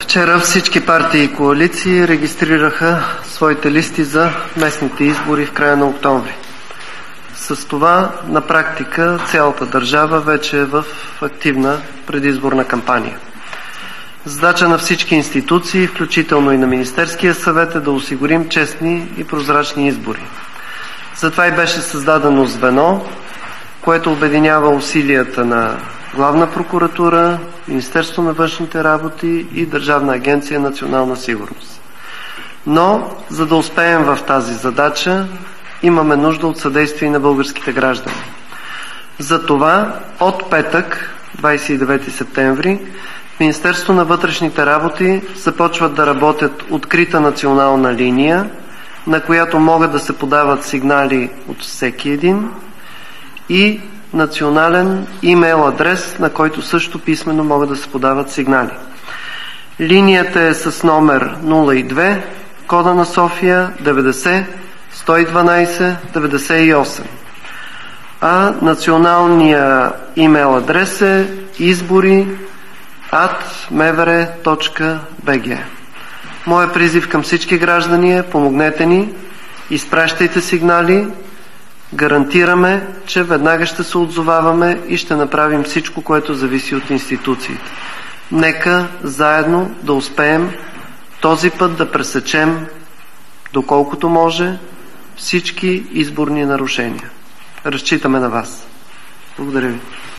Вчера всички партии и коалиции регистрираха своите листи за местните избори в края на октомври. С това на практика цялата държава вече е в активна предизборна кампания. Задача на всички институции, включително и на Министерския съвет, е да осигурим честни и прозрачни избори. Затова и беше създадено звено, което обединява усилията на Главна прокуратура, Министерство на външните работи и Държавна агенция национална сигурност. Но, за да успеем в тази задача, имаме нужда от съдействие на българските граждани. Затова от петък, 29 септември, в Министерство на вътрешните работи започват да работят открита национална линия, на която могат да се подават сигнали от всеки един, и национален имейл адрес, на който също писмено могат да се подават сигнали. Линията е с номер 02, кода на София 90 112 98. А националния имейл адрес е избори@mevere.bg. Моя призив към всички граждани е: помогнете ни, изпращайте сигнали, гарантираме, че веднага ще се отзоваваме и ще направим всичко, което зависи от институциите. Нека заедно да успеем този път да пресечем, доколкото може, всички изборни нарушения. Разчитаме на вас. Благодаря ви.